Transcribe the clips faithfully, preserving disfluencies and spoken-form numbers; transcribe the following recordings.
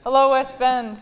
Hello, West Bend.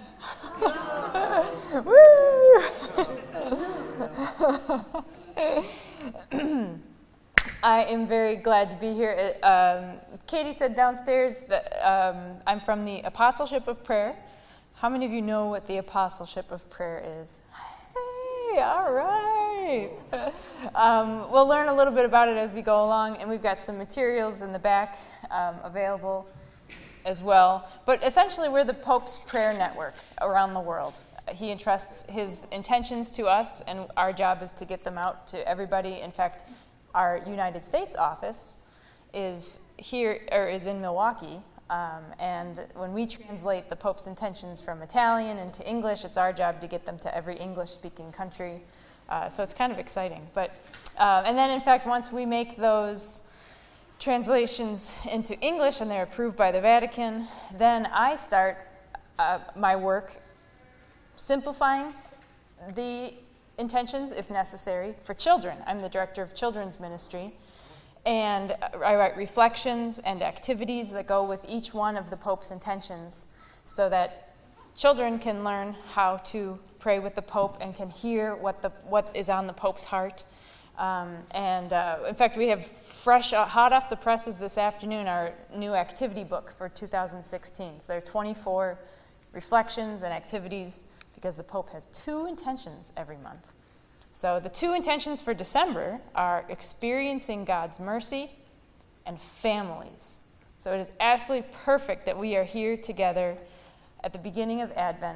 Woo! I am very glad to be here. Um, Katie said downstairs that um, I'm from the Apostleship of Prayer. How many of you know what the Apostleship of Prayer is? Hey, all right. um, we'll learn a little bit about it as we go along, and we've got some materials in the back um, available as well. But essentially, we're the Pope's prayer network around the world. He entrusts his intentions to us, and our job is to get them out to everybody. In fact, our United States office is here, or is in Milwaukee, um, and when we translate the Pope's intentions from Italian into English, it's our job to get them to every English-speaking country. Uh, so it's kind of exciting. But uh, and then, in fact, once we make those translations into English and they're approved by the Vatican, then I start uh, my work simplifying the intentions, if necessary, for children. I'm the director of children's ministry, and I write reflections and activities that go with each one of the Pope's intentions so that children can learn how to pray with the Pope and can hear what the what is on the Pope's heart. Um, and uh, in fact, we have fresh, uh, hot off the presses this afternoon, our new activity book for two thousand sixteen. So there are twenty-four reflections and activities, because the Pope has two intentions every month. So the two intentions for December are experiencing God's mercy and families. So it is absolutely perfect that we are here together at the beginning of Advent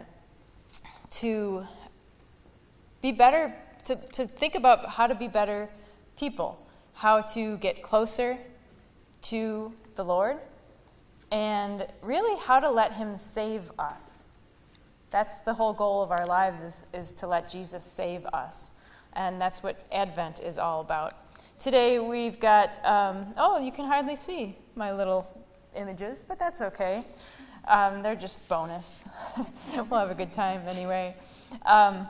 to be better, to, to think about how to be better people, how to get closer to the Lord, and really how to let Him save us. That's the whole goal of our lives, is, is to let Jesus save us. And that's what Advent is all about. Today we've got, um, oh, you can hardly see my little images, but that's okay. Um, they're just bonus. We'll have a good time anyway. Um,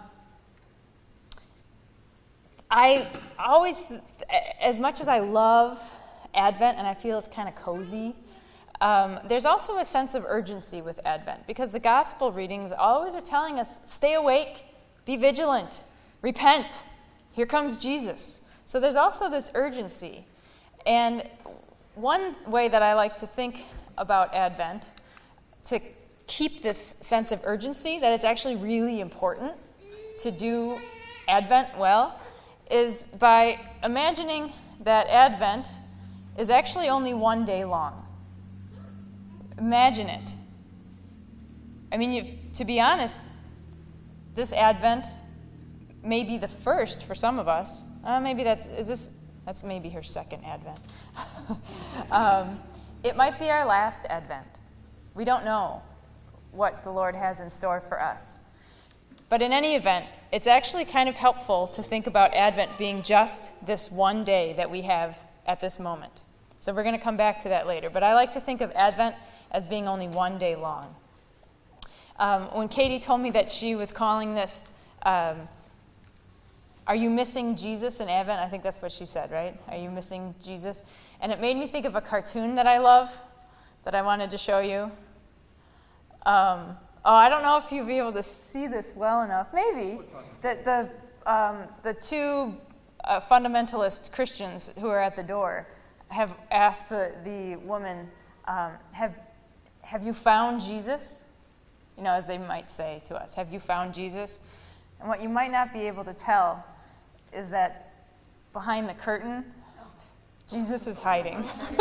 I always, as much as I love Advent and I feel it's kind of cozy, Um, there's also a sense of urgency with Advent, because the gospel readings always are telling us, stay awake, be vigilant, repent, here comes Jesus. So there's also this urgency. And one way that I like to think about Advent, to keep this sense of urgency, that it's actually really important to do Advent well, is by imagining that Advent is actually only one day long. Imagine it. I mean, you've, to be honest, this Advent may be the first for some of us. Uh, maybe that's, is this, that's maybe her second Advent. um, it might be our last Advent. We don't know what the Lord has in store for us. But in any event, it's actually kind of helpful to think about Advent being just this one day that we have at this moment. So we're going to come back to that later. But I like to think of Advent as being only one day long. Um, when Katie told me that she was calling this, um, Are You Missing Jesus in Advent? I think that's what she said, right? Are you missing Jesus? And it made me think of a cartoon that I love that I wanted to show you. Um, oh, I don't know if you'll be able to see this well enough. Maybe. The, the, um, the two uh, fundamentalist Christians who are at the door have asked the, the woman, um, have Have you found Jesus? You know, as they might say to us, have you found Jesus? And what you might not be able to tell is that behind the curtain, Jesus is hiding.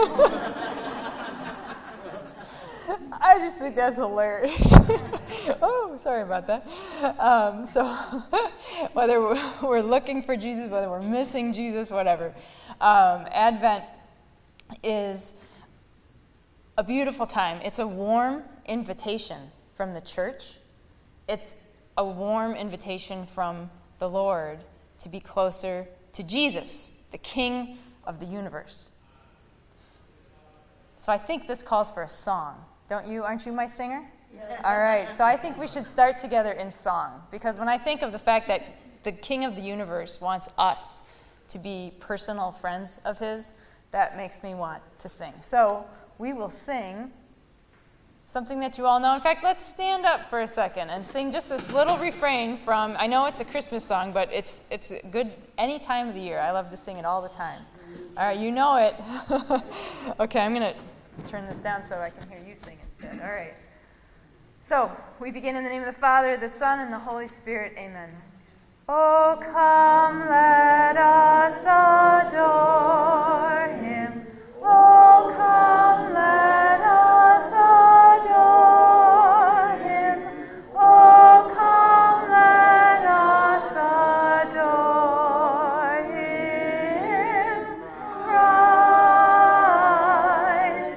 I just think that's hilarious. Oh, sorry about that. Um, so whether we're, we're looking for Jesus, whether we're missing Jesus, whatever, um, Advent is a beautiful time. It's a warm invitation from the church. It's a warm invitation from the Lord to be closer to Jesus, the King of the universe. So I think this calls for a song. Don't you? Aren't you my singer? Yeah. All right. So I think we should start together in song, because when I think of the fact that the King of the universe wants us to be personal friends of his, that makes me want to sing. So we will sing something that you all know. In fact, let's stand up for a second and sing just this little refrain from, I know it's a Christmas song, but it's it's good any time of the year. I love to sing it all the time. All right, you know it. Okay, I'm going to turn this down so I can hear you sing instead. All right. So, we begin in the name of the Father, the Son, and the Holy Spirit. Amen. Oh, come, let us adore him. Oh, come, let us adore him. Oh, come, let us adore him. Christ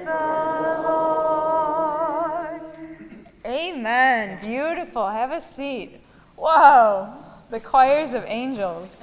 the Lord. Amen. Beautiful. Have a seat. Whoa. The choirs of angels.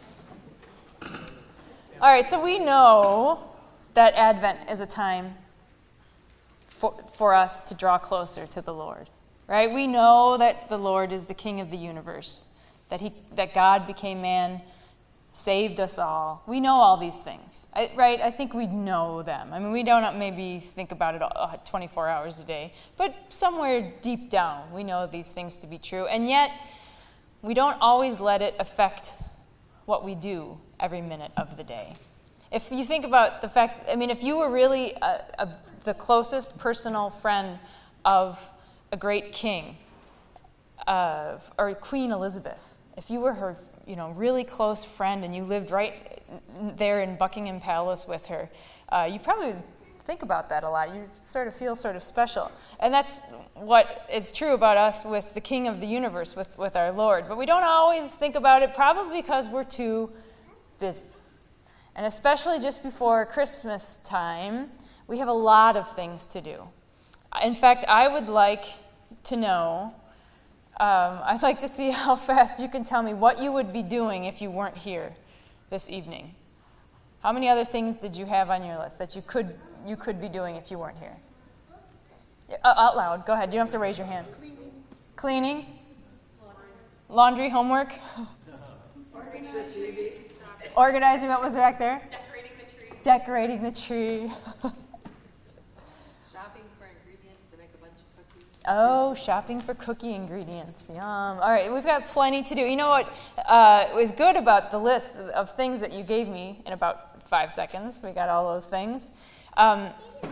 All right, so we know that Advent is a time for, for us to draw closer to the Lord, right? We know that the Lord is the King of the universe, that he, that God became man, saved us all. We know all these things, I, right? I think we know them. I mean, we don't maybe think about it all, twenty-four hours a day, but somewhere deep down, we know these things to be true, and yet we don't always let it affect what we do every minute of the day. If you think about the fact, I mean, if you were really a, a, the closest personal friend of a great king, uh, or Queen Elizabeth, if you were her, you know, really close friend and you lived right there in Buckingham Palace with her, uh, you probably think about that a lot. You sort of feel sort of special. And that's what is true about us with the King of the universe, with, with our Lord. But we don't always think about it, probably because we're too busy. And especially just before Christmas time, we have a lot of things to do. In fact, I would like to know, um, I'd like to see how fast you can tell me what you would be doing if you weren't here this evening. How many other things did you have on your list that you could you could be doing if you weren't here? Uh, out loud. Go ahead. You don't have to raise your hand. Cleaning. Cleaning? Laundry. Laundry homework? Organizing. Organizing. What was back there? Decorating the tree. Decorating the tree. Shopping for ingredients to make a bunch of cookies. Oh, shopping for cookie ingredients. Yum. All right, we've got plenty to do. You know what uh, was good about the list of things that you gave me in about five seconds? We got all those things. Um,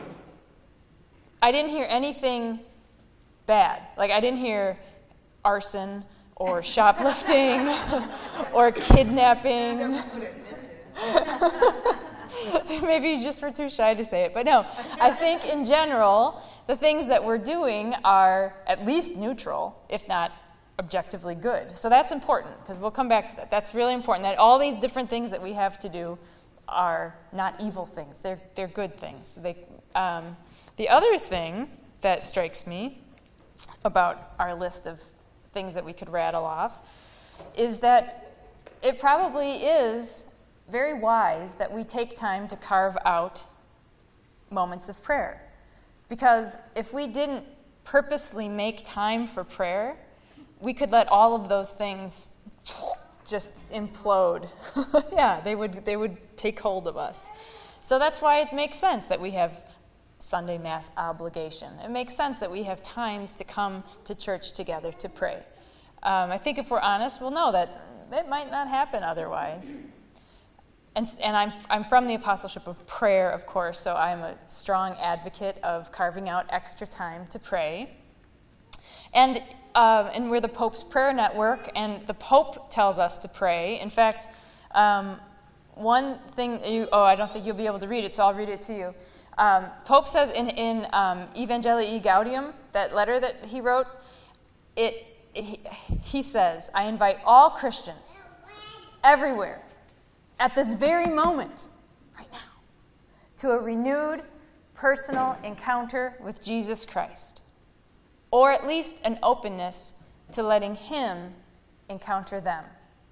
I didn't hear anything bad. Like, I didn't hear arson or shoplifting or kidnapping. Maybe you just were too shy to say it. But no, I think in general, the things that we're doing are at least neutral, if not objectively good. So that's important, because we'll come back to that. That's really important, that all these different things that we have to do are not evil things. They're they're good things. They, um, the other thing that strikes me about our list of things that we could rattle off is that it probably is very wise that we take time to carve out moments of prayer. Because if we didn't purposely make time for prayer, we could let all of those things just implode. Yeah, they would they would take hold of us. So that's why it makes sense that we have Sunday Mass obligation. It makes sense that we have times to come to church together to pray. Um, I think if we're honest, we'll know that it might not happen otherwise. And, and I'm, I'm from the Apostleship of Prayer, of course, so I'm a strong advocate of carving out extra time to pray. And, um, and we're the Pope's Prayer Network, and the Pope tells us to pray. In fact, um, one thing, you, oh, I don't think you'll be able to read it, so I'll read it to you. Um, Pope says in, in um, Evangelii Gaudium, that letter that he wrote, it, he, he says, I invite all Christians everywhere, at this very moment, right now, to a renewed personal encounter with Jesus Christ, or at least an openness to letting Him encounter them.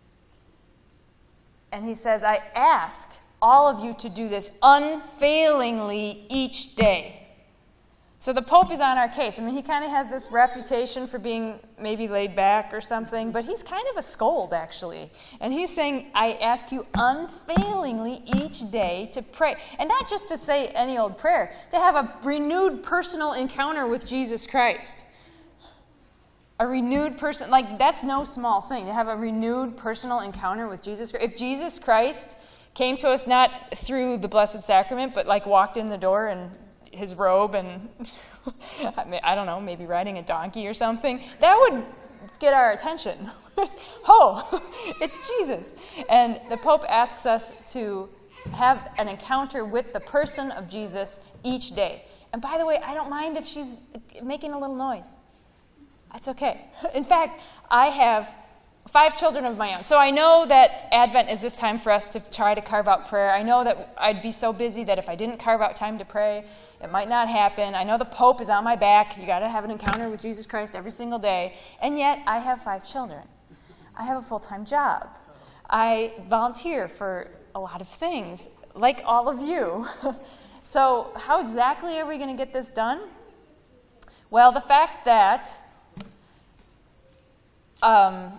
And he says, I ask all of you to do this unfailingly each day, So the Pope is on our case. I mean, he kind of has this reputation for being maybe laid back or something, but he's kind of a scold, actually. And he's saying, I ask you unfailingly each day to pray. And not just to say any old prayer, to have a renewed personal encounter with Jesus Christ. A renewed person, like that's no small thing, to have a renewed personal encounter with Jesus Christ. If Jesus Christ came to us not through the Blessed Sacrament, but like walked in the door and his robe and, I, mean, I don't know, maybe riding a donkey or something, that would get our attention. Oh, it's Jesus. And the Pope asks us to have an encounter with the person of Jesus each day. And by the way, I don't mind if she's making a little noise. That's okay. In fact, I have five children of my own. So I know that Advent is this time for us to try to carve out prayer. I know that I'd be so busy that if I didn't carve out time to pray, it might not happen. I know the Pope is on my back. You got to have an encounter with Jesus Christ every single day. And yet, I have five children. I have a full-time job. I volunteer for a lot of things, like all of you. So how exactly are we going to get this done? Well, the fact that um,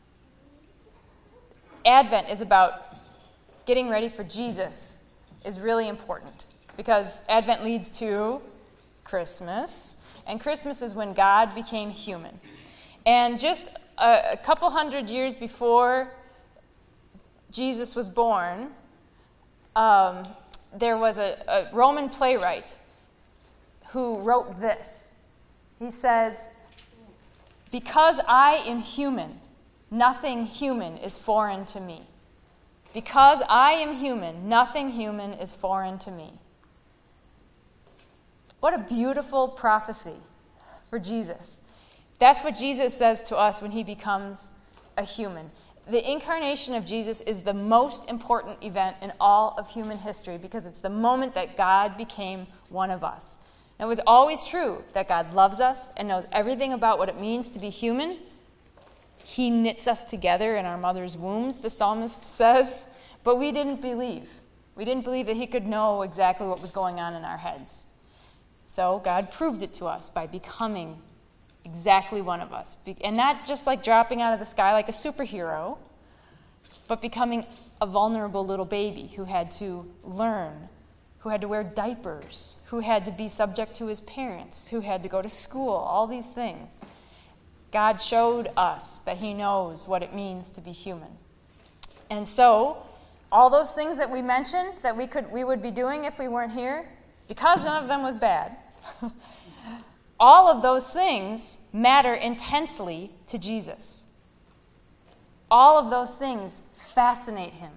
Advent is about getting ready for Jesus is really important, because Advent leads to Christmas, and Christmas is when God became human. And just a, a couple hundred years before Jesus was born, um, there was a, a Roman playwright who wrote this. He says, "Because I am human, nothing human is foreign to me. Because I am human, nothing human is foreign to me." What a beautiful prophecy for Jesus. That's what Jesus says to us when he becomes a human. The incarnation of Jesus is the most important event in all of human history, because it's the moment that God became one of us. And it was always true that God loves us and knows everything about what it means to be human. He knits us together in our mother's wombs, the psalmist says, but we didn't believe. We didn't believe that he could know exactly what was going on in our heads. So God proved it to us by becoming exactly one of us. And not just like dropping out of the sky like a superhero, but becoming a vulnerable little baby who had to learn, who had to wear diapers, who had to be subject to his parents, who had to go to school, all these things. God showed us that he knows what it means to be human. And so, all those things that we mentioned that we could we would be doing if we weren't here, because none of them was bad, all of those things matter intensely to Jesus. All of those things fascinate him.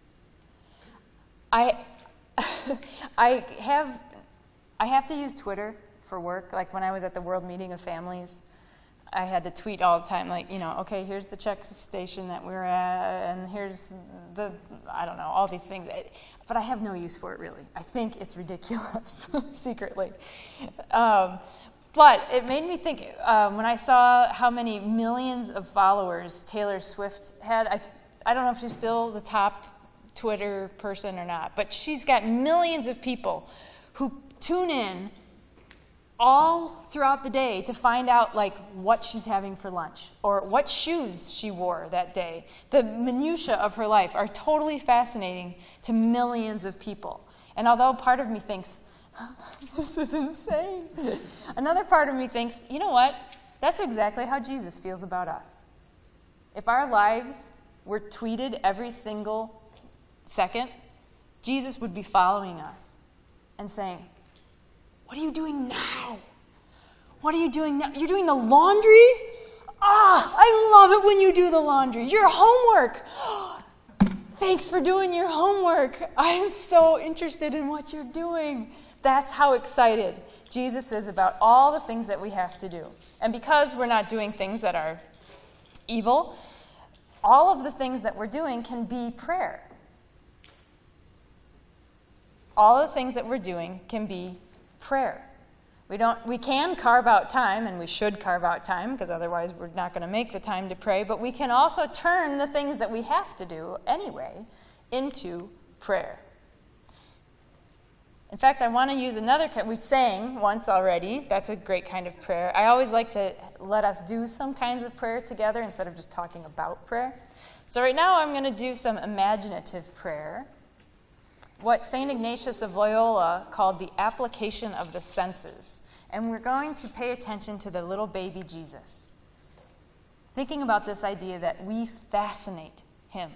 I I have I have to use Twitter for work. Like when I was at the World Meeting of Families, I had to tweet all the time, like, you know, okay, here's the check station that we're at, and here's the, I don't know, all these things. But I have no use for it, really. I think it's ridiculous, secretly. Um, but it made me think, um, when I saw how many millions of followers Taylor Swift had, I, I don't know if she's still the top Twitter person or not, but she's got millions of people who tune in all throughout the day to find out like what she's having for lunch or what shoes she wore that day. The minutiae of her life are totally fascinating to millions of people. And although part of me thinks, this is insane, another part of me thinks, you know what? That's exactly how Jesus feels about us. If our lives were tweeted every single second, Jesus would be following us and saying, "What are you doing now? What are you doing now? You're doing the laundry? Ah, I love it when you do the laundry. Your homework. Thanks for doing your homework. I'm so interested in what you're doing." That's how excited Jesus is about all the things that we have to do. And because we're not doing things that are evil, all of the things that we're doing can be prayer. All the things that we're doing can be prayer. We don't. We can carve out time, and we should carve out time, because otherwise we're not going to make the time to pray, but we can also turn the things that we have to do anyway into prayer. In fact, I want to use another kind. We sang once already. That's a great kind of prayer. I always like to let us do some kinds of prayer together instead of just talking about prayer. So right now I'm going to do some imaginative prayer, what Saint Ignatius of Loyola called the application of the senses. And we're going to pay attention to the little baby Jesus, thinking about this idea that we fascinate him.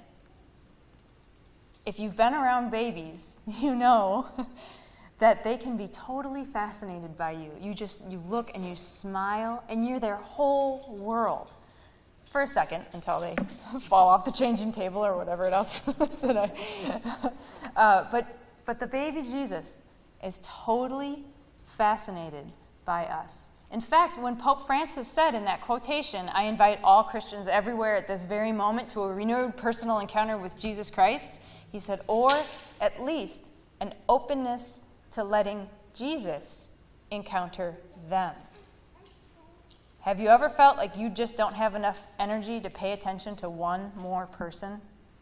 If you've been around babies, you know that they can be totally fascinated by you. You just, you look and you smile, and you're their whole world for a second until they fall off the changing table or whatever else that I. Uh, but but the baby Jesus is totally fascinated by us. In fact, when Pope Francis said in that quotation, "I invite all Christians everywhere at this very moment to a renewed personal encounter with Jesus Christ," he said, or at least an openness to letting Jesus encounter them. Have you ever felt like you just don't have enough energy to pay attention to one more person?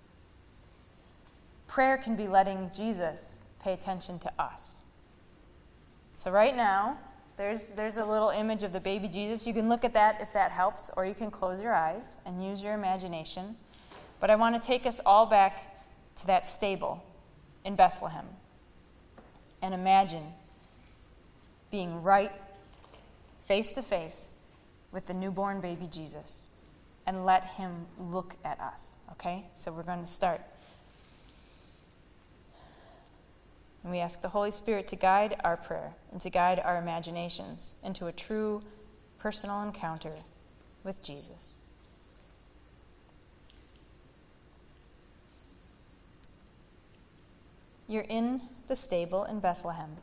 Prayer can be letting Jesus pay attention to us. So right now, there's, there's a little image of the baby Jesus. You can look at that if that helps, or you can close your eyes and use your imagination. But I want to take us all back to that stable in Bethlehem and imagine being right face to face with the newborn baby Jesus and let him look at us, okay? So we're going to start. And we ask the Holy Spirit to guide our prayer and to guide our imaginations into a true personal encounter with Jesus. You're in the stable in Bethlehem.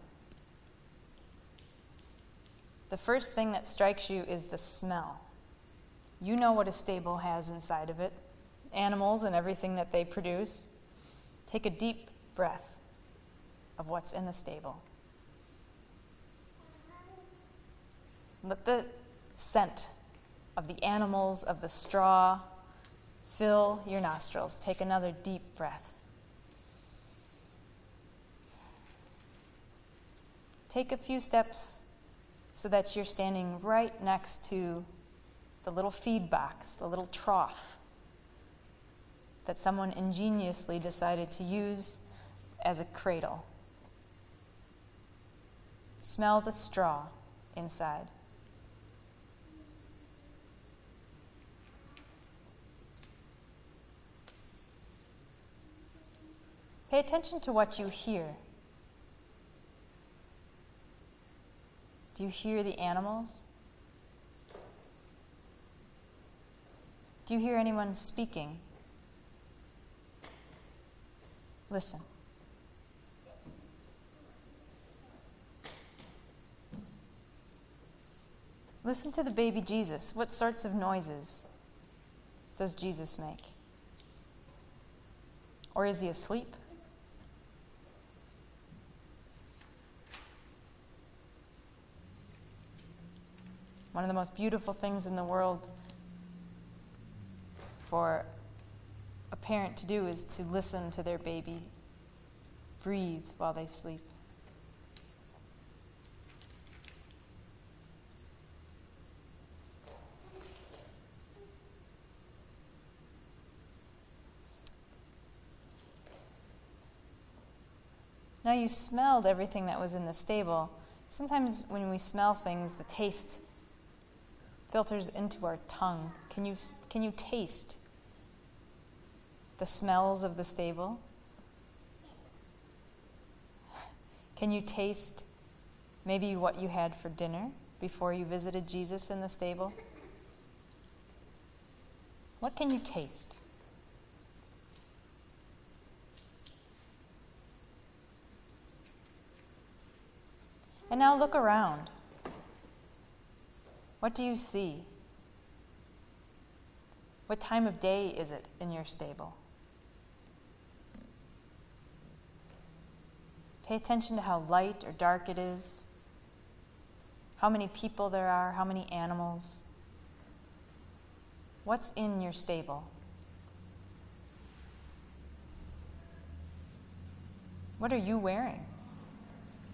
The first thing that strikes you is the smell. You know what a stable has inside of it, animals and everything that they produce. Take a deep breath of what's in the stable. Let the scent of the animals, of the straw, fill your nostrils. Take another deep breath. Take a few steps so that you're standing right next to the little feed box, the little trough that someone ingeniously decided to use as a cradle. Smell the straw inside. Pay attention to what you hear. Do you hear the animals? Do you hear anyone speaking? Listen. Listen to the baby Jesus. What sorts of noises does Jesus make? Or is he asleep? One of the most beautiful things in the world for a parent to do is to listen to their baby breathe while they sleep. Now you smelled everything that was in the stable. Sometimes when we smell things, the taste filters into our tongue. Can you, can you taste the smells of the stable? Can you taste maybe what you had for dinner before you visited Jesus in the stable? What can you taste? And now look around. What do you see? What time of day is it in your stable? Pay attention to how light or dark it is, how many people there are, how many animals. What's in your stable? What are you wearing?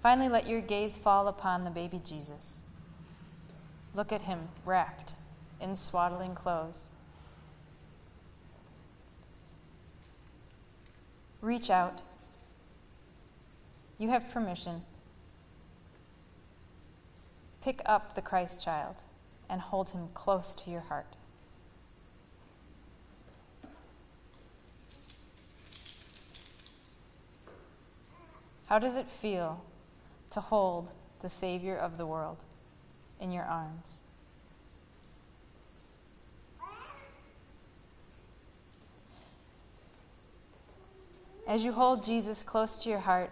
Finally, let your gaze fall upon the baby Jesus. Look at him wrapped in swaddling clothes. Reach out. You have permission. Pick up the Christ child and hold him close to your heart. How does it feel to hold the Savior of the world in your arms? As you hold Jesus close to your heart,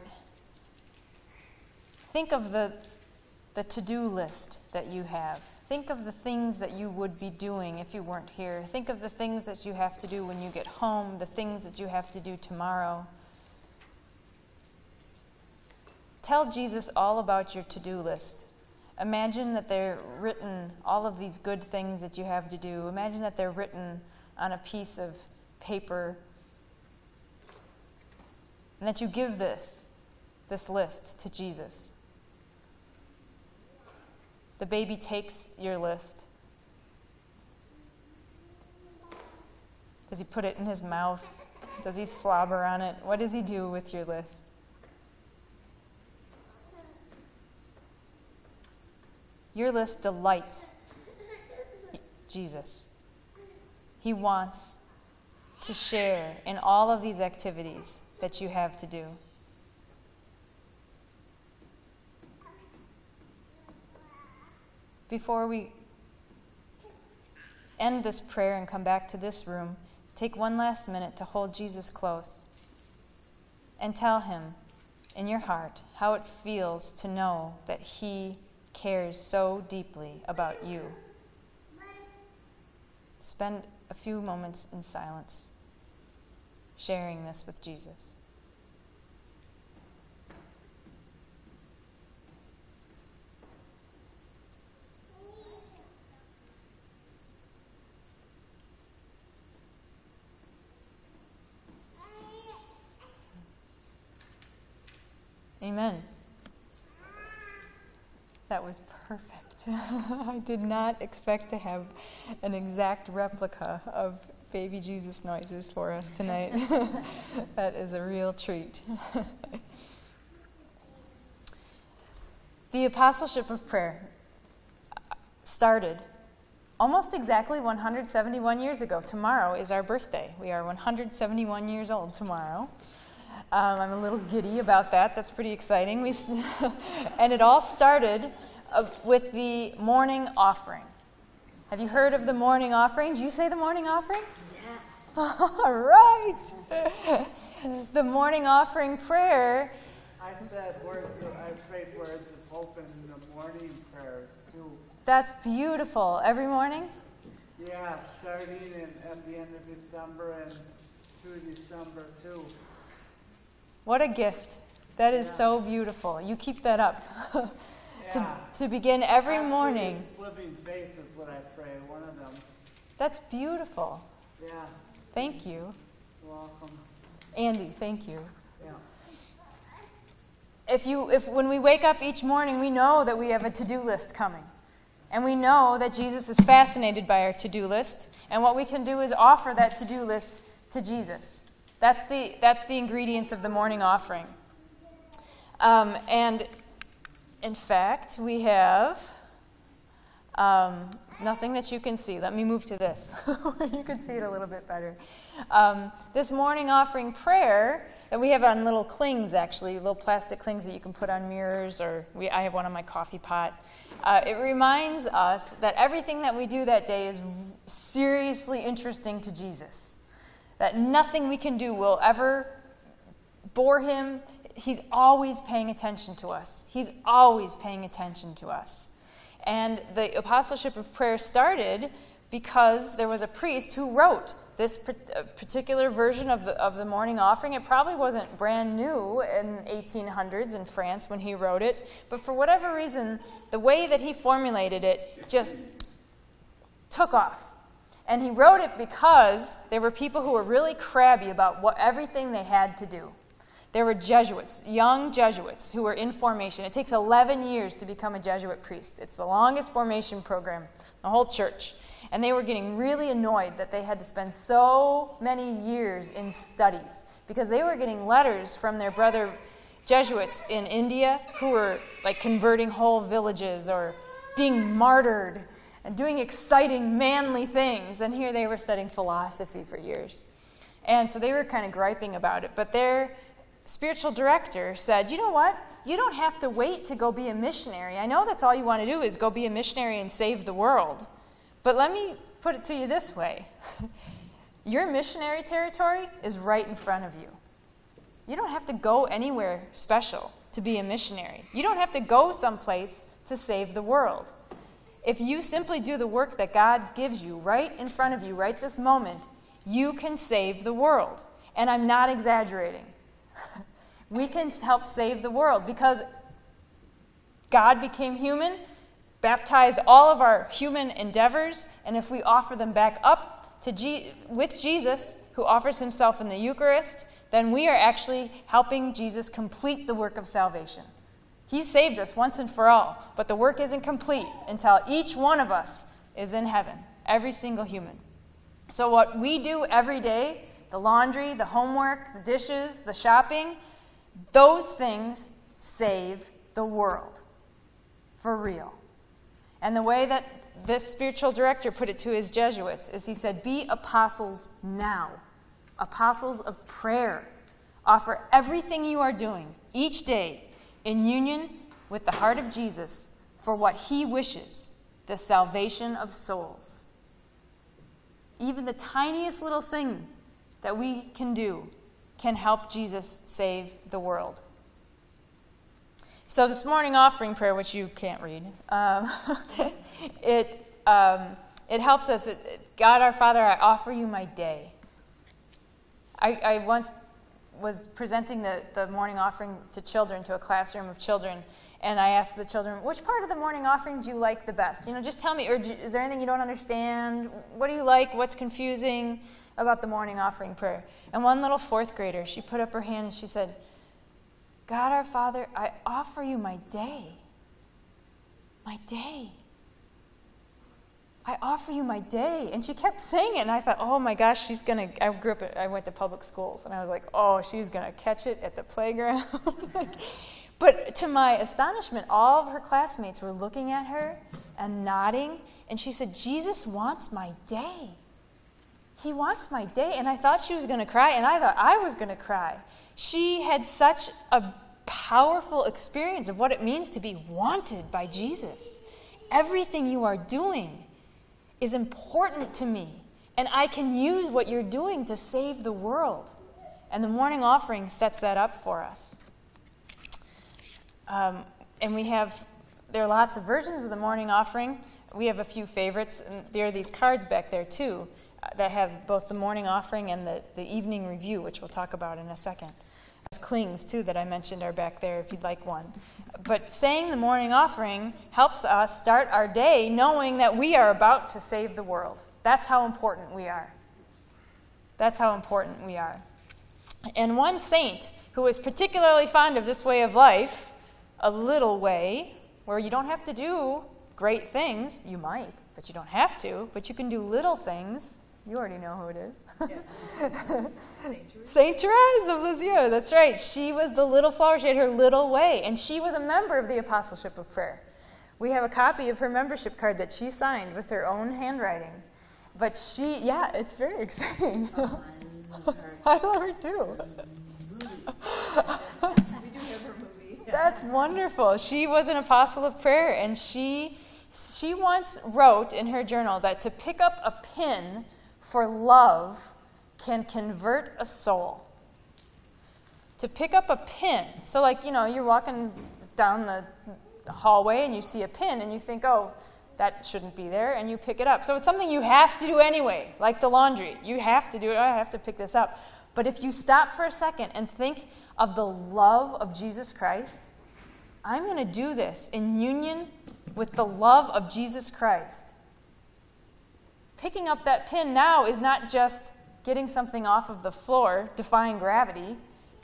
think of the, the to-do list that you have. Think of the things that you would be doing if you weren't here. Think of the things that you have to do when you get home, the things that you have to do tomorrow. Tell Jesus all about your to-do list. Imagine that they're written, all of these good things that you have to do. Imagine that they're written on a piece of paper, and that you give this, this list to Jesus. The baby takes your list. Does he put it in his mouth? Does he slobber on it? What does he do with your list? Your list delights Jesus. He wants to share in all of these activities that you have to do. Before we end this prayer and come back to this room, take one last minute to hold Jesus close and tell him in your heart how it feels to know that he cares so deeply about you. Spend a few moments in silence sharing this with Jesus. Amen. That was perfect. I did not expect to have an exact replica of baby Jesus noises for us tonight. That is a real treat. The Apostleship of Prayer started almost exactly one hundred seventy-one years ago. Tomorrow is our birthday. We are one hundred seventy-one years old tomorrow. Um, I'm a little giddy about that. That's pretty exciting. We, and it all started uh, with the morning offering. Have you heard of the morning offering? Did you say the morning offering? Yes. All right. The morning offering prayer. I said words of, I prayed words of hope in the morning prayers too. That's beautiful. Every morning? Yeah, starting in, at the end of December and through December too. What a gift. That is Yeah. so beautiful. You keep that up. to, Yeah. to begin every Actually, morning. it's living faith is what I pray, one of them. That's beautiful. Yeah, Thank you. you're welcome. Andy, thank you. Yeah. If you, if when we wake up each morning, we know that we have a to-do list coming. And we know that Jesus is fascinated by our to-do list. And what we can do is offer that to-do list to Jesus. That's the, that's the ingredients of the morning offering. Um, and in fact, we have um, nothing that you can see. Let me move to this, where you can see it a little bit better. Um, this morning offering prayer that we have on little clings, actually, little plastic clings that you can put on mirrors, or we, I have one on my coffee pot. Uh, it reminds us that everything that we do that day is seriously interesting to Jesus. That nothing we can do will ever bore him. He's always paying attention to us. He's always paying attention to us. And the Apostleship of Prayer started because there was a priest who wrote this particular version of the, of the morning offering. It probably wasn't brand new in eighteen hundreds in France when he wrote it, but for whatever reason, the way that he formulated it just took off. And he wrote it because there were people who were really crabby about what everything they had to do. There were Jesuits, young Jesuits, who were in formation. It takes eleven years to become a Jesuit priest. It's the longest formation program in the whole church. And they were getting really annoyed that they had to spend so many years in studies, because they were getting letters from their brother Jesuits in India who were like converting whole villages or being martyred and doing exciting, manly things. And here they were studying philosophy for years. And so they were kind of griping about it. But their spiritual director said, you know what? You don't have to wait to go be a missionary. I know that's all you want to do is go be a missionary and save the world. But let me put it to you this way. Your missionary territory is right in front of you. You don't have to go anywhere special to be a missionary. You don't have to go someplace to save the world. If you simply do the work that God gives you right in front of you, right this moment, you can save the world. And I'm not exaggerating. We can help save the world because God became human, baptized all of our human endeavors, and if we offer them back up to Je- with Jesus, who offers himself in the Eucharist, then we are actually helping Jesus complete the work of salvation. He saved us once and for all, but the work isn't complete until each one of us is in heaven, every single human. So what we do every day, the laundry, the homework, the dishes, the shopping, those things save the world. For real. And the way that this spiritual director put it to his Jesuits is he said, be apostles now. Apostles of prayer. Offer everything you are doing each day in union with the heart of Jesus for what he wishes, the salvation of souls. Even the tiniest little thing that we can do can help Jesus save the world. So this morning offering prayer, which you can't read, um, it um, it helps us. It, it, God our Father, I offer you my day. I, I once was presenting the, the morning offering to children, to a classroom of children, and I asked the children, which part of the morning offering do you like the best? You know, just tell me, or is there anything you don't understand? What do you like? What's confusing about the morning offering prayer? And one little fourth grader, she put up her hand and she said, God our Father, I offer you my day. My day. I offer you my day. And she kept saying it, and I thought, oh my gosh, she's going to, I grew up, at, I went to public schools, and I was like, oh, she's going to catch it at the playground. But to my astonishment, all of her classmates were looking at her and nodding, and she said, Jesus wants my day. He wants my day. And I thought she was going to cry, and I thought I was going to cry. She had such a powerful experience of what it means to be wanted by Jesus. Everything you are doing is important to me, and I can use what you're doing to save the world. And the morning offering sets that up for us. Um, and we have, there are lots of versions of the morning offering. We have a few favorites, and there are these cards back there too uh, that have both the morning offering and the, the evening review, which we'll talk about in a second. Those clings too that I mentioned are back there if you'd like one. But saying the morning offering helps us start our day knowing that we are about to save the world. That's how important we are. That's how important we are. And one saint who was particularly fond of this way of life, a little way, where you don't have to do great things. You might, but you don't have to. But you can do little things. You already know who it is. Yeah. Saint Therese of Lisieux, that's right. She was the little flower. She had her little way, and she was a member of the Apostleship of Prayer. We have a copy of her membership card that she signed with her own handwriting. But she, yeah, it's very exciting. I love her too. We do have her movie. That's wonderful. She was an apostle of prayer, and she she once wrote in her journal that to pick up a pin for love can convert a soul. To pick up a pin. So like, you know, you're walking down the hallway and you see a pin and you think, oh, that shouldn't be there, and you pick it up. So it's something you have to do anyway, like the laundry. You have to do it. I have to pick this up. But if you stop for a second and think of the love of Jesus Christ, I'm going to do this in union with the love of Jesus Christ. Picking up that pin now is not just getting something off of the floor, defying gravity.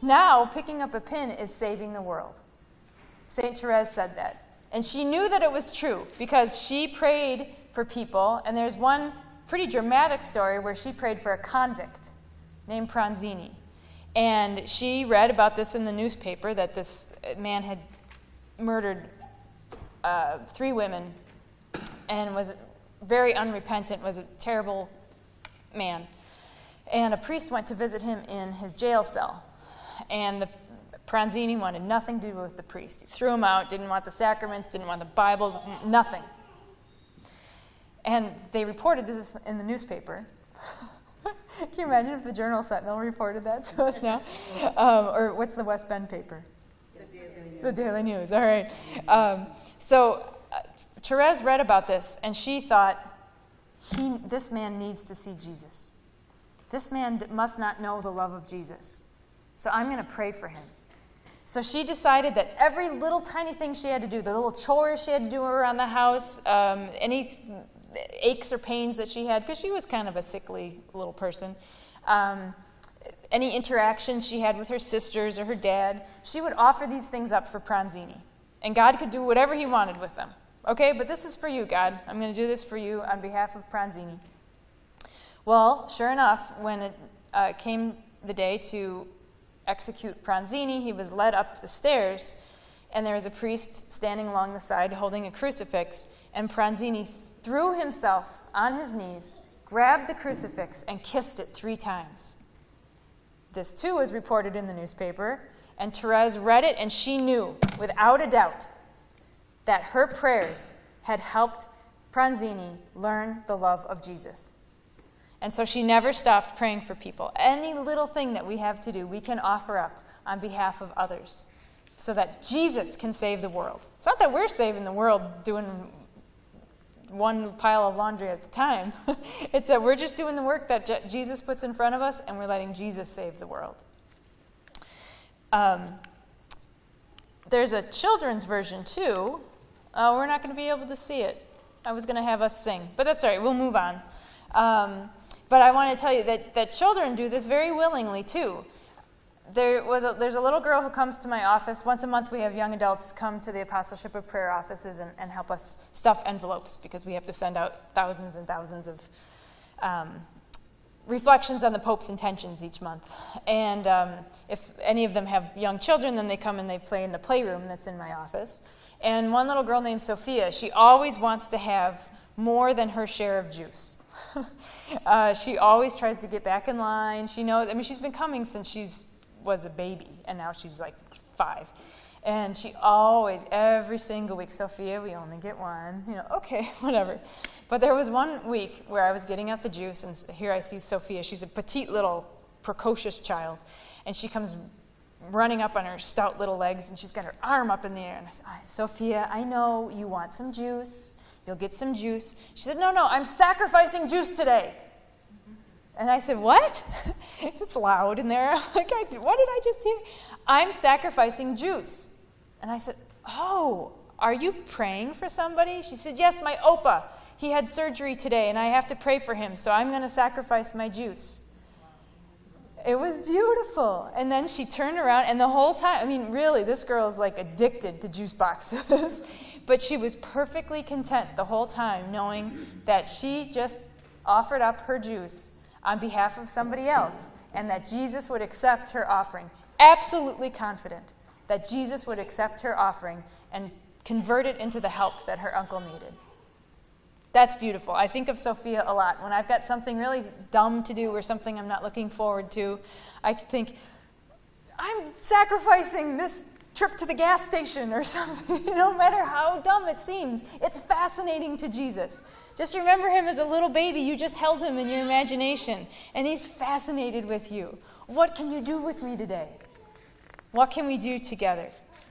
Now, picking up a pin is saving the world. Saint Therese said that. And she knew that it was true because she prayed for people, and there's one pretty dramatic story where she prayed for a convict named Pranzini. And she read about this in the newspaper, that this man had murdered uh, three women and was very unrepentant, was a terrible man. And a priest went to visit him in his jail cell. And the Pranzini wanted nothing to do with the priest. He threw him out, didn't want the sacraments, didn't want the Bible, n- nothing. And they reported this in the newspaper. Can you imagine if the Journal Sentinel reported that to us now? Um, or what's the West Bend paper? The Daily News. The Daily News, all right. Um, so uh, Therese read about this, and she thought, he, this man needs to see Jesus. This man d- must not know the love of Jesus. So I'm going to pray for him. So she decided that every little tiny thing she had to do, the little chores she had to do around the house, um, any aches or pains that she had, because she was kind of a sickly little person, um, any interactions she had with her sisters or her dad, she would offer these things up for Pranzini. And God could do whatever he wanted with them. Okay, but this is for you, God. I'm going to do this for you on behalf of Pranzini. Well, sure enough, when it uh, came the day to execute Pranzini, he was led up the stairs, and there was a priest standing along the side holding a crucifix, and Pranzini threw himself on his knees, grabbed the crucifix, and kissed it three times. This, too, was reported in the newspaper, and Therese read it, and she knew, without a doubt, that her prayers had helped Pranzini learn the love of Jesus. And so she never stopped praying for people. Any little thing that we have to do, we can offer up on behalf of others so that Jesus can save the world. It's not that we're saving the world doing one pile of laundry at a time. It's that we're just doing the work that Je- Jesus puts in front of us, and we're letting Jesus save the world. Um, there's a children's version, too. Uh, we're not going to be able to see it. I was going to have us sing, but that's all right. We'll move on. Um, But I want to tell you that, that children do this very willingly, too. There was a, there's a little girl who comes to my office. Once a month we have young adults come to the Apostleship of Prayer offices and, and help us stuff envelopes because we have to send out thousands and thousands of um, reflections on the Pope's intentions each month. And um, if any of them have young children, then they come and they play in the playroom that's in my office. And one little girl named Sophia, she always wants to have more than her share of juice. uh, she always tries to get back in line. She knows, I mean, she's been coming since she was a baby, and now she's like five. And she always, every single week, Sophia, we only get one. You know, okay, whatever. But there was one week where I was getting out the juice, and here I see Sophia. She's a petite little precocious child, and she comes running up on her stout little legs, and she's got her arm up in the air. And I said, Sophia, I know you want some juice. You'll get some juice. She said, no, no, I'm sacrificing juice today. And I said, what? It's loud in there. I'm like, what did I just hear? I'm sacrificing juice. And I said, oh, are you praying for somebody? She said, yes, my Opa. He had surgery today, and I have to pray for him, so I'm going to sacrifice my juice. It was beautiful. And then she turned around, and the whole time, I mean, really, this girl is like addicted to juice boxes. But she was perfectly content the whole time, knowing that she just offered up her juice on behalf of somebody else, and that Jesus would accept her offering. Absolutely confident that Jesus would accept her offering and convert it into the help that her uncle needed. That's beautiful. I think of Sophia a lot. When I've got something really dumb to do or something I'm not looking forward to, I think, I'm sacrificing this trip to the gas station or something. No matter how dumb it seems, it's fascinating to Jesus. Just remember him as a little baby. You just held him in your imagination, and he's fascinated with you. What can you do with me today? What can we do together?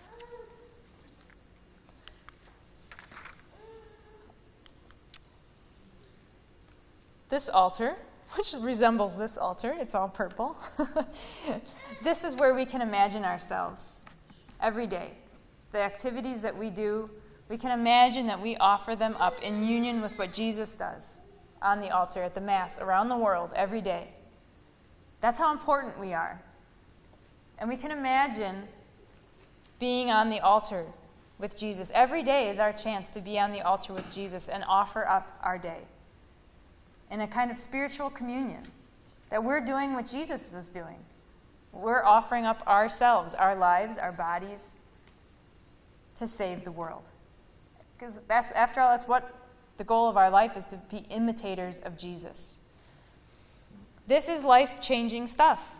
This altar, which resembles this altar, it's all purple. This is where we can imagine ourselves every day. The activities that we do, we can imagine that we offer them up in union with what Jesus does on the altar at the Mass around the world every day. That's how important we are. And we can imagine being on the altar with Jesus. Every day is our chance to be on the altar with Jesus and offer up our day in a kind of spiritual communion, that we're doing what Jesus was doing. We're offering up ourselves, our lives, our bodies, to save the world. Because that's, after all, that's what the goal of our life is, to be imitators of Jesus. This is life-changing stuff.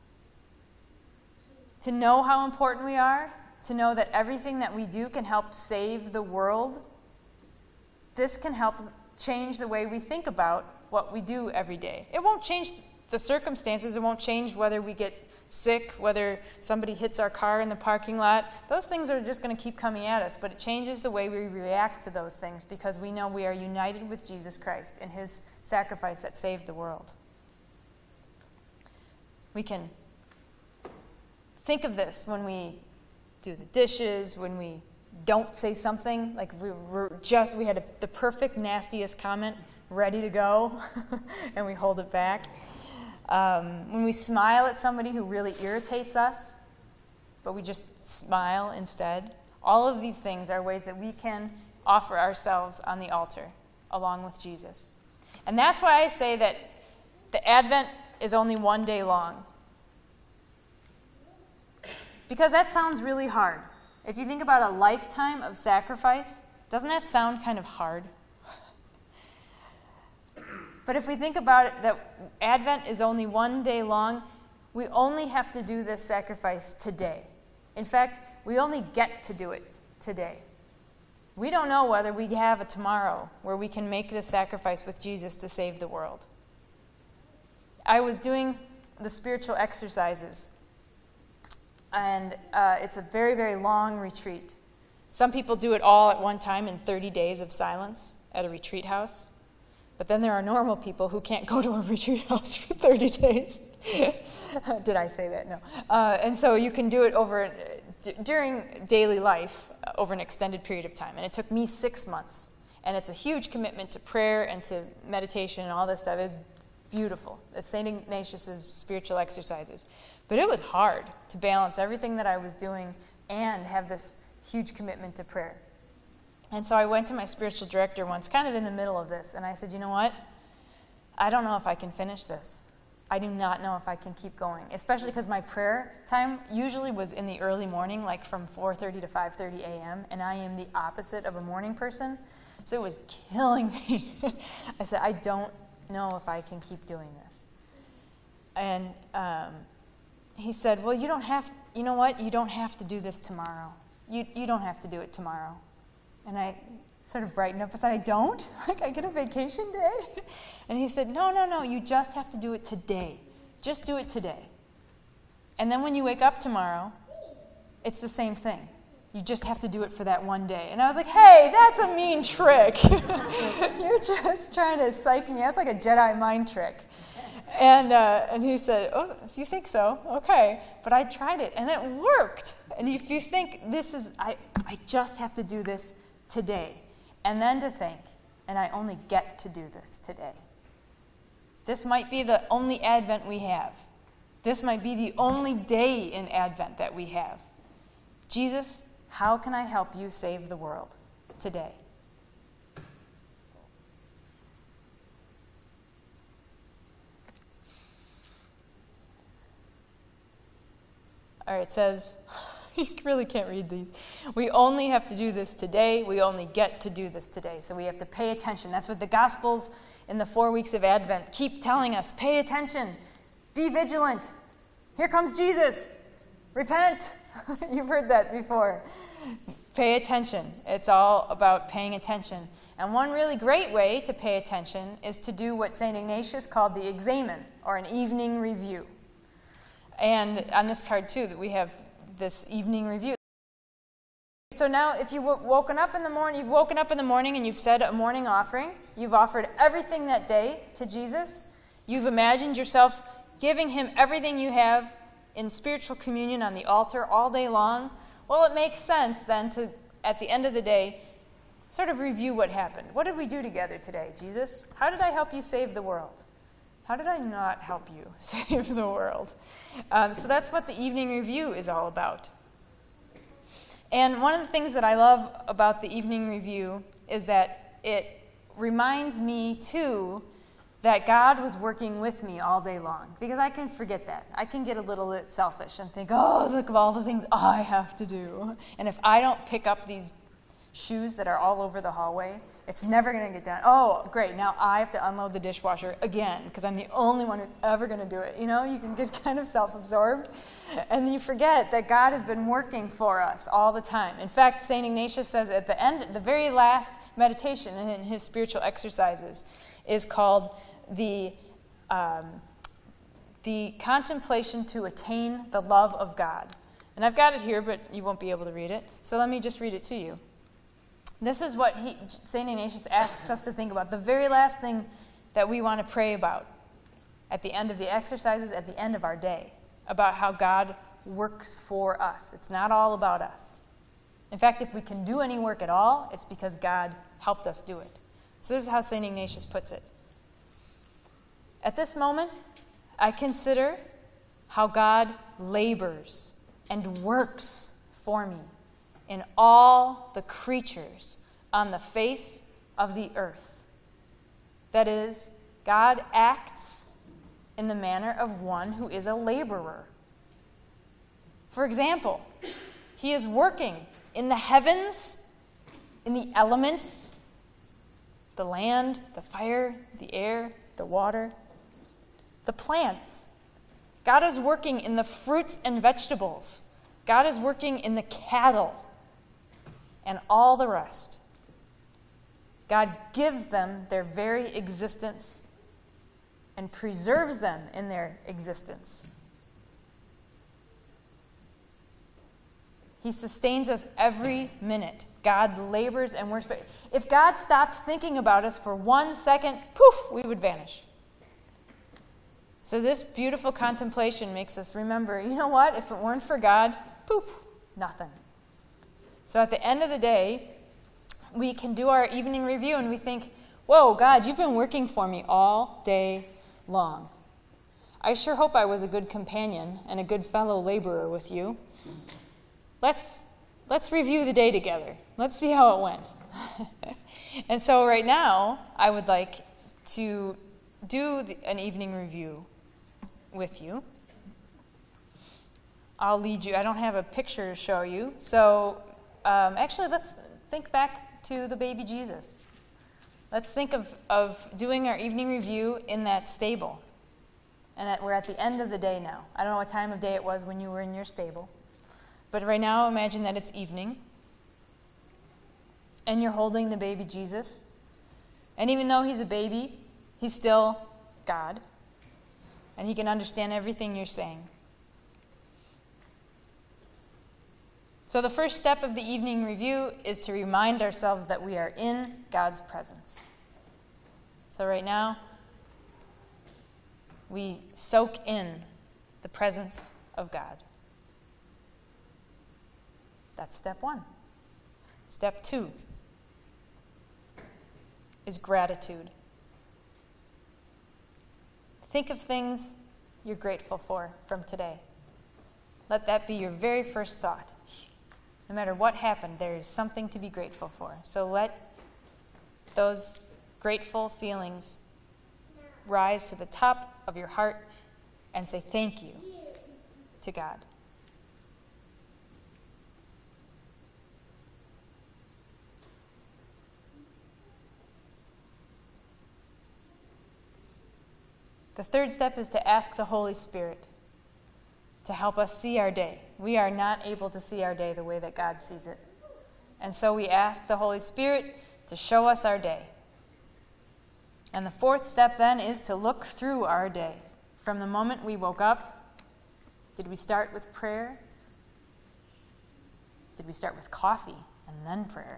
To know how important we are, to know that everything that we do can help save the world, this can help change the way we think about what we do every day. It won't change the circumstances. It won't change whether we get sick, whether somebody hits our car in the parking lot. Those things are just going to keep coming at us, but it changes the way we react to those things because we know we are united with Jesus Christ in his sacrifice that saved the world. We can think of this when we do the dishes, when we don't say something, like we were just, we had a, the perfect nastiest comment ready to go, and we hold it back. Um, when we smile at somebody who really irritates us, but we just smile instead. All of these things are ways that we can offer ourselves on the altar along with Jesus. And that's why I say that the Advent is only one day long. Because that sounds really hard. If you think about a lifetime of sacrifice, doesn't that sound kind of hard? But if we think about it, that Advent is only one day long, we only have to do this sacrifice today. In fact, we only get to do it today. We don't know whether we have a tomorrow where we can make this sacrifice with Jesus to save the world. I was doing the spiritual exercises, and uh, it's a very, very long retreat. Some people do it all at one time in thirty days of silence at a retreat house. But then there are normal people who can't go to a retreat house for thirty days. Did I say that? No. Uh, and so you can do it over d- during daily life uh, over an extended period of time. And it took me six months. And it's a huge commitment to prayer and to meditation and all this stuff. It's beautiful. It's Saint Ignatius's spiritual exercises. But it was hard to balance everything that I was doing and have this huge commitment to prayer. And so I went to my spiritual director once, kind of in the middle of this, and I said, you know what? I don't know if I can finish this. I do not know if I can keep going, especially because my prayer time usually was in the early morning, like from four thirty to five thirty a.m., and I am the opposite of a morning person, so it was killing me. I said, I don't know if I can keep doing this. And um, he said, well, you don't have, you know what? You don't have to do this tomorrow. You you don't have to do it tomorrow. And I sort of brightened up and said, I don't? Like, I get a vacation day? And he said, no, no, no, you just have to do it today. Just do it today. And then when you wake up tomorrow, it's the same thing. You just have to do it for that one day. And I was like, hey, that's a mean trick. You're just trying to psych me. That's like a Jedi mind trick. And uh, and he said, oh, if you think so, okay. But I tried it, and it worked. And if you think this is, I, I just have to do this today. And then to think, and I only get to do this today. This might be the only Advent we have. This might be the only day in Advent that we have. Jesus, how can I help you save the world today? All right, it says, you really can't read these. We only have to do this today. We only get to do this today. So we have to pay attention. That's what the Gospels in the four weeks of Advent keep telling us. Pay attention. Be vigilant. Here comes Jesus. Repent. You've heard that before. Pay attention. It's all about paying attention. And one really great way to pay attention is to do what Saint Ignatius called the examen, or an evening review. And on this card, too, that we have this evening review. So now, if you've woken up in the morning, you've woken up in the morning and you've said a morning offering, you've offered everything that day to Jesus, you've imagined yourself giving him everything you have in spiritual communion on the altar all day long, well, it makes sense then to, at the end of the day, sort of review what happened. What did we do together today, Jesus? How did I help you save the world? How did I not help you save the world? Um, so that's what the evening review is all about. And one of the things that I love about the evening review is that it reminds me, too, that God was working with me all day long. Because I can forget that. I can get a little bit selfish and think, oh, look at all the things I have to do. And if I don't pick up these shoes that are all over the hallway, it's never going to get done. Oh, great, now I have to unload the dishwasher again because I'm the only one who's ever going to do it. You know, you can get kind of self-absorbed. And you forget that God has been working for us all the time. In fact, Saint Ignatius says at the end, the very last meditation in his spiritual exercises is called the, um, the contemplation to attain the love of God. And I've got it here, but you won't be able to read it. So let me just read it to you. This is what he, Saint Ignatius asks us to think about. The very last thing that we want to pray about at the end of the exercises, at the end of our day, about how God works for us. It's not all about us. In fact, if we can do any work at all, it's because God helped us do it. So this is how Saint Ignatius puts it. At this moment, I consider how God labors and works for me in all the creatures on the face of the earth. That is, God acts in the manner of one who is a laborer. For example, he is working in the heavens, in the elements, the land, the fire, the air, the water, the plants. God is working in the fruits and vegetables. God is working in the cattle and all the rest. God gives them their very existence and preserves them in their existence. He sustains us every minute. God labors and works. But if God stopped thinking about us for one second, poof, we would vanish. So this beautiful contemplation makes us remember, you know what? If it weren't for God, poof, nothing. So at the end of the day, we can do our evening review and we think, whoa, God, you've been working for me all day long. I sure hope I was a good companion and a good fellow laborer with you. Let's, let's review the day together. Let's see how it went. And so right now, I would like to do the, an evening review with you. I'll lead you. I don't have a picture to show you. So um, actually, let's think back to the baby Jesus. Let's think of, of doing our evening review in that stable. And that we're at the end of the day now. I don't know what time of day it was when you were in your stable. But right now, imagine that it's evening. And you're holding the baby Jesus. And even though he's a baby, he's still God. And he can understand everything you're saying. So the first step of the evening review is to remind ourselves that we are in God's presence. So right now, we soak in the presence of God. That's step one. Step two is gratitude. Think of things you're grateful for from today. Let that be your very first thought. No matter what happened, there is something to be grateful for. So let those grateful feelings rise to the top of your heart and say thank you to God. The third step is to ask the Holy Spirit to help us see our day. We are not able to see our day the way that God sees it. And so we ask the Holy Spirit to show us our day. And the fourth step then is to look through our day. From the moment we woke up, did we start with prayer? Did we start with coffee and then prayer?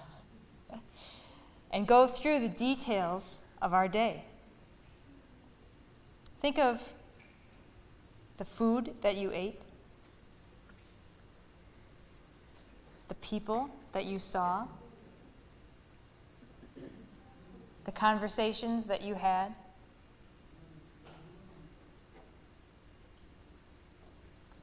And go through the details of our day. Think of the food that you ate, the people that you saw, the conversations that you had,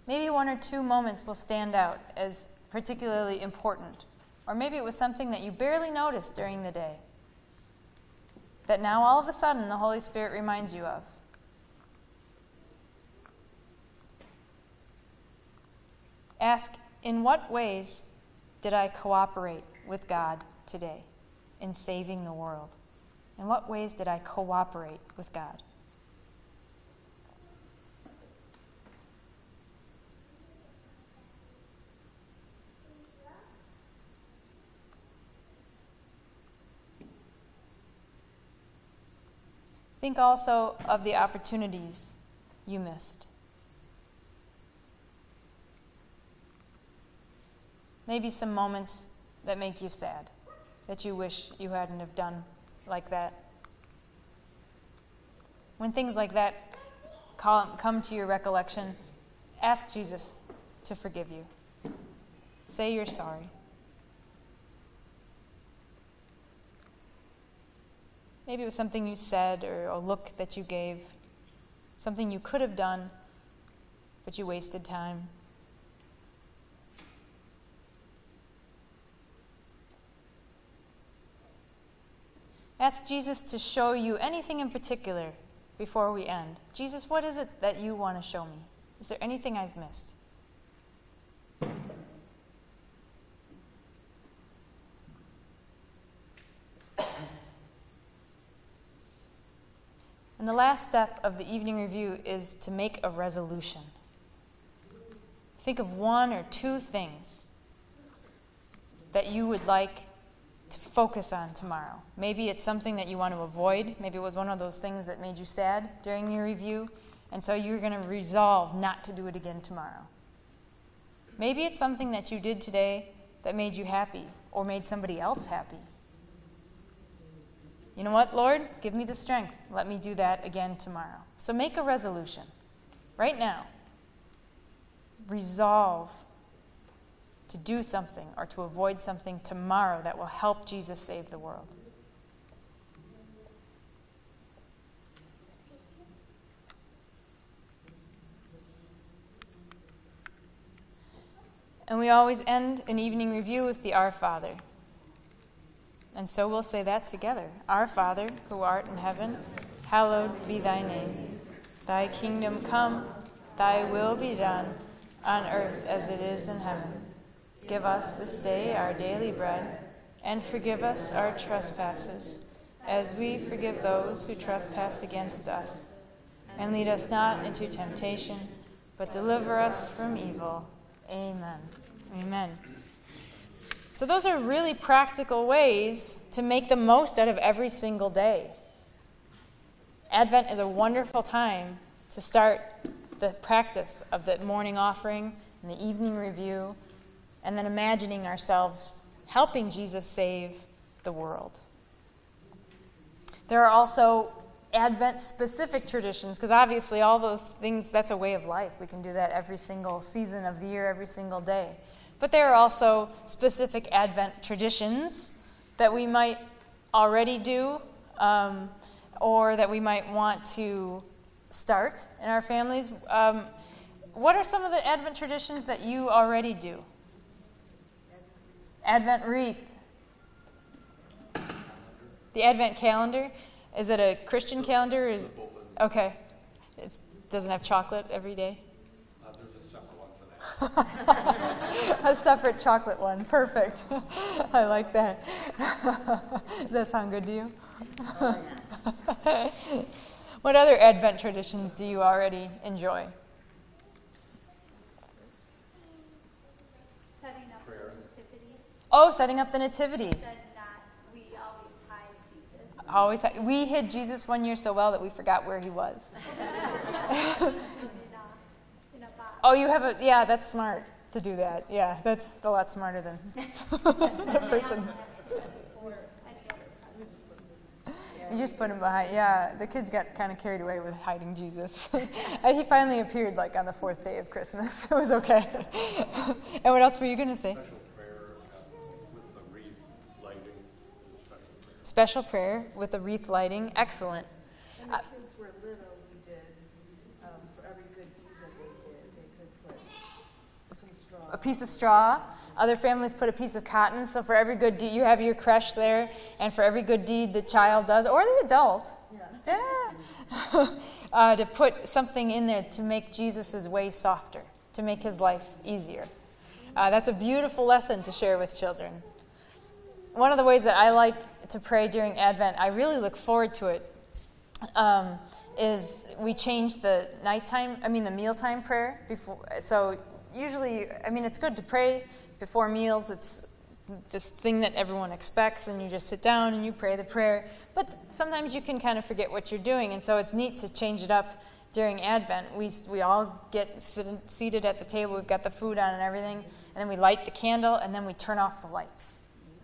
Maybe one or two moments will stand out as particularly important, or maybe it was something that you barely noticed during the day, that now all of a sudden the Holy Spirit reminds you of. Ask, in what ways did I cooperate with God today in saving the world? In what ways did I cooperate with God? Think also of the opportunities you missed. Maybe some moments that make you sad, that you wish you hadn't have done like that. When things like that call, come to your recollection, ask Jesus to forgive you. Say you're sorry. Maybe it was something you said or a look that you gave, something you could have done, but you wasted time. Ask Jesus to show you anything in particular before we end. Jesus, what is it that you want to show me? Is there anything I've missed? And the last step of the evening review is to make a resolution. Think of one or two things that you would like to focus on tomorrow. Maybe it's something that you want to avoid. Maybe it was one of those things that made you sad during your review, and so you're going to resolve not to do it again tomorrow. Maybe it's something that you did today that made you happy or made somebody else happy. You know what, Lord? Give me the strength. Let me do that again tomorrow. So make a resolution right now. Resolve to do something or to avoid something tomorrow that will help Jesus save the world. And we always end an evening review with the Our Father. And so we'll say that together. Our Father, who art in heaven, hallowed be thy name. Thy kingdom come, thy will be done, on earth as it is in heaven. Give us this day our daily bread, and forgive us our trespasses, as we forgive those who trespass against us. And lead us not into temptation, but deliver us from evil. Amen. Amen. So those are really practical ways to make the most out of every single day. Advent is a wonderful time to start the practice of the morning offering and the evening review, and then imagining ourselves helping Jesus save the world. There are also Advent-specific traditions, because obviously all those things, that's a way of life. We can do that every single season of the year, every single day. But there are also specific Advent traditions that we might already do, um, or that we might want to start in our families. Um, what are some of the Advent traditions that you already do? Advent wreath. The Advent calendar. Is it a Christian calendar? Or is, okay. It doesn't have chocolate every day? Uh, there's a separate one for that. A separate chocolate one. Perfect. I like that. Does that sound good to you? What other Advent traditions do you already enjoy? Setting up the nativity. Oh, setting up the nativity. Said not, we always hide Jesus. Always, ha- we hid Jesus one year so well that we forgot where he was. in, a, in a box. Oh, you have a, yeah, that's smart to do that. Yeah, that's a lot smarter than the person. You just put him behind. Yeah, the kids got kind of carried away with hiding Jesus. And he finally appeared like on the fourth day of Christmas. It was okay. And what else were you going to say? Special prayer uh, with the wreath lighting. Special prayer. Special prayer with the wreath lighting. Excellent. When the kids were little, we did, um, for every good deed that they did, they could put a piece of straw. Other families put a piece of cotton. So for every good deed, you have your creche there, and for every good deed the child does, or the adult, yeah. uh, to put something in there to make Jesus' way softer, to make his life easier. Uh, that's a beautiful lesson to share with children. One of the ways that I like to pray during Advent, I really look forward to it, um, is we change the nighttime, I mean the mealtime prayer. Before. So usually, I mean, it's good to pray before meals. It's this thing that everyone expects, and you just sit down and you pray the prayer. But sometimes you can kind of forget what you're doing, and so it's neat to change it up during Advent. We we all get sit, seated at the table, we've got the food on and everything, and then we light the candle, and then we turn off the lights.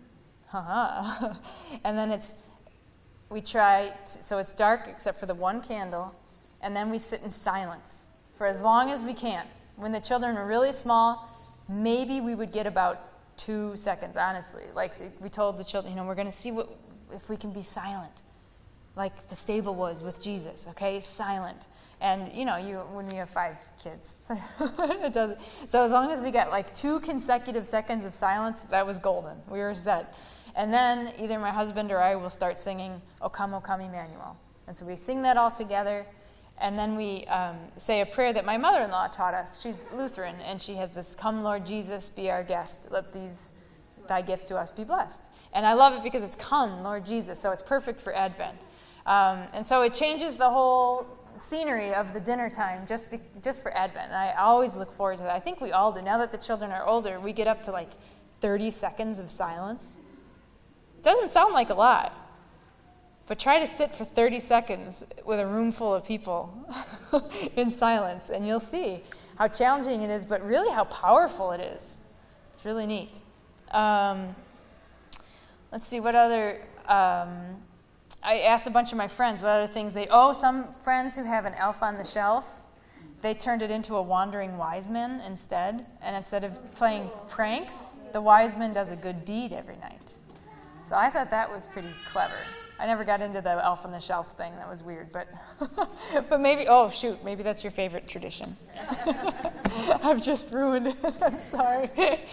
Haha. And then it's, we try, to, so it's dark except for the one candle, and then we sit in silence for as long as we can. When the children are really small, maybe we would get about two seconds, honestly. Like we told the children, you know, we're going to see what if we can be silent, like the stable was with Jesus, okay? Silent. And, you know, you when you have five kids, it doesn't. So as long as we got like two consecutive seconds of silence, that was golden. We were set. And then either my husband or I will start singing, O Come, O Come, Emmanuel. And so we sing that all together. And then we um, say a prayer that my mother-in-law taught us. She's Lutheran, and she has this, Come, Lord Jesus, be our guest. Let these thy gifts to us be blessed. And I love it because it's Come, Lord Jesus. So it's perfect for Advent. Um, and so it changes the whole scenery of the dinner time just be, just for Advent. And I always look forward to that. I think we all do. Now that the children are older, we get up to like thirty seconds of silence. It doesn't sound like a lot, but try to sit for thirty seconds with a room full of people in silence, and you'll see how challenging it is, but really how powerful it is. It's really neat. Um, let's see, what other... Um, I asked a bunch of my friends what other things they... Oh, some friends who have an elf on the shelf, they turned it into a wandering wise man instead. And instead of playing pranks, the wise man does a good deed every night. So I thought that was pretty clever. I never got into the elf on the shelf thing. That was weird. But but maybe... Oh, shoot. Maybe that's your favorite tradition. I've just ruined it. I'm sorry.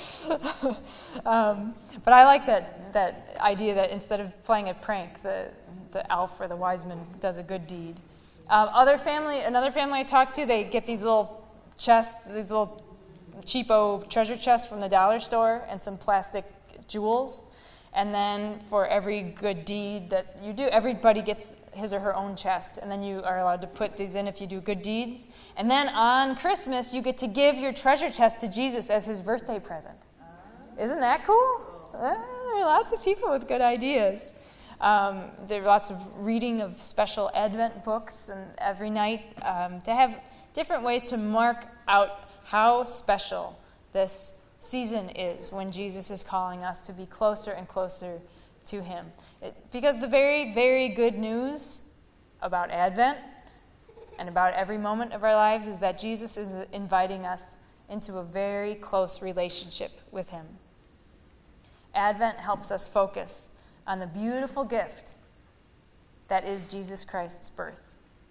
um, but I like that that idea that instead of playing a prank, the... the elf or the wise man does a good deed. Um, other family, another family I talked to, they get these little chests, these little cheapo treasure chests from the dollar store and some plastic jewels. And then for every good deed that you do, everybody gets his or her own chest. And then you are allowed to put these in if you do good deeds. And then on Christmas, you get to give your treasure chest to Jesus as his birthday present. Isn't that cool? Uh, there are lots of people with good ideas. Um, there are lots of reading of special Advent books, and every night um, they have different ways to mark out how special this season is when Jesus is calling us to be closer and closer to him. It, because the very, very good news about Advent and about every moment of our lives is that Jesus is inviting us into a very close relationship with him. Advent helps us focus on the beautiful gift that is Jesus Christ's birth.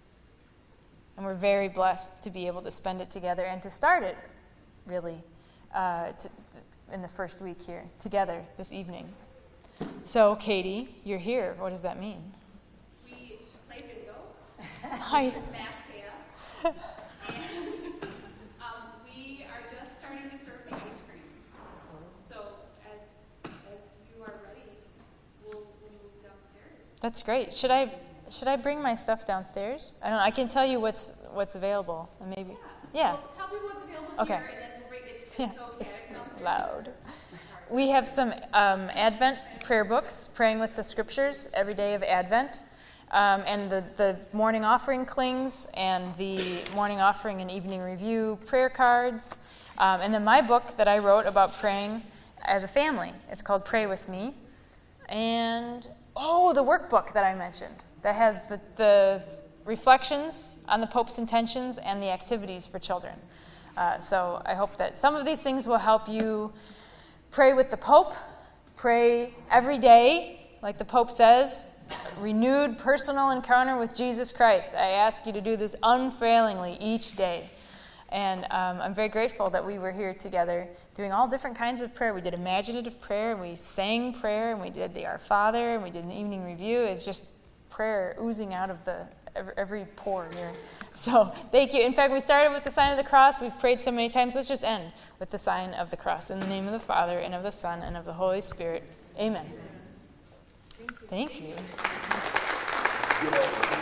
And we're very blessed to be able to spend it together and to start it, really, uh, to, in the first week here, together this evening. So, Katie, you're here. What does that mean? We play bingo. Nice. Mass chaos. And um, we are just starting to serve the ice cream. So as as you are ready, we'll, we'll move downstairs. That's great. Should I should I bring my stuff downstairs? I don't know. I can tell you what's what's available. And maybe. Yeah. Well, tell people what's available Okay. here, and then we'll bring it. Yeah, So it's downstairs. loud. We have some um, Advent prayer books, Praying with the Scriptures, every day of Advent, um, and the, the morning offering clings, and the morning offering and evening review prayer cards, um, and then my book that I wrote about praying as a family. It's called Pray With Me. And, oh, the workbook that I mentioned that has the, the reflections on the Pope's intentions and the activities for children. Uh, so I hope that some of these things will help you pray with the Pope, pray every day, like the Pope says, renewed personal encounter with Jesus Christ. I ask you to do this unfailingly each day. And um, I'm very grateful that we were here together doing all different kinds of prayer. We did imaginative prayer, and we sang prayer, and we did the Our Father, and we did an evening review. It's just prayer oozing out of the every, every pore here. So thank you. In fact, we started with the sign of the cross. We've prayed so many times. Let's just end with the sign of the cross. In the name of the Father, and of the Son, and of the Holy Spirit. Amen. Thank you. Thank you.